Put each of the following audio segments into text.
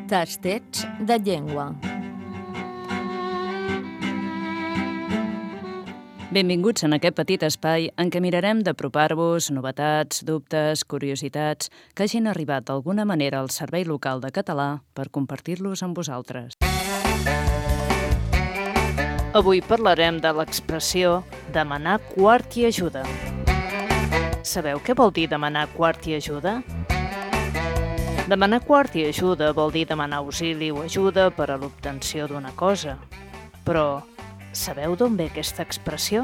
Tastets de llengua. Benvinguts en aquest petit espai en què mirarem d'apropar-vos novetats, dubtes, curiositats que hagin arribat d'alguna manera al Servei Local de Català per compartir-los amb vosaltres. Avui parlarem de l'expressió demanar quart i ajuda. Sabeu què vol dir demanar quart i ajuda? Demanar quart i ajuda vol dir demanar auxili o ajuda per a l'obtenció d'una cosa. Però sabeu d'on ve aquesta expressió?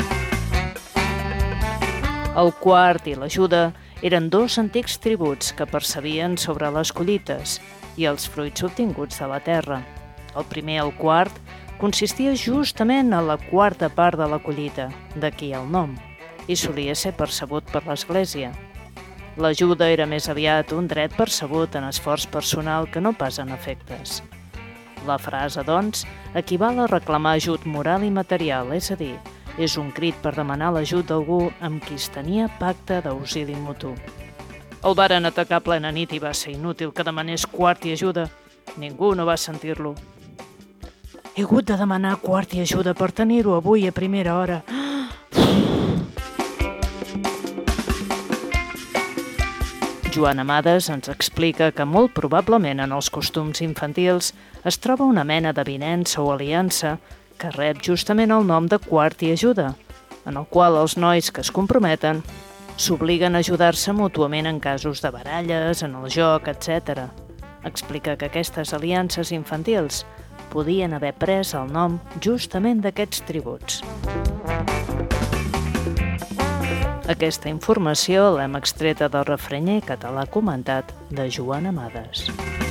El quart i l'ajuda eren dos antics tributs que percebien sobre les collites i els fruits obtinguts de la terra. El primer, el quart, consistia justament en la quarta part de la collita, d'aquí el nom, i solia ser percebut per l'Església. L'ajuda era més aviat un dret percebut en esforç personal que no pas en efectes. La frase, doncs, equival a reclamar ajut moral i material, és a dir, és un crit per demanar l'ajut d'algú amb qui es tenia pacte d'auxili mutu. El varen atacar a plena nit i va ser inútil que demanés quart i ajuda. Ningú no va sentir-lo. He hagut de demanar quart i ajuda per tenir-ho avui a primera hora. Joan Amades ens explica que molt probablement en els costums infantils es troba una mena d'avinença o aliança que rep justament el nom de quart i ajuda, en el qual els nois que es comprometen s'obliguen a ajudar-se mútuament en casos de baralles, en el joc, etc. Explica que aquestes aliances infantils podien haver pres el nom justament d'aquests tributs. Aquesta informació l'hem extreta del refrenyer català comentat de Joan Amades.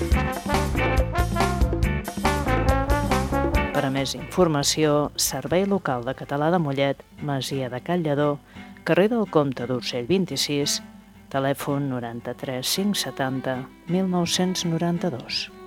Per a més informació, Servei Local de Català de Mollet, Masia de Can Lledó, carrer del Comte d'Urgell 26, telèfon 93 570 1992.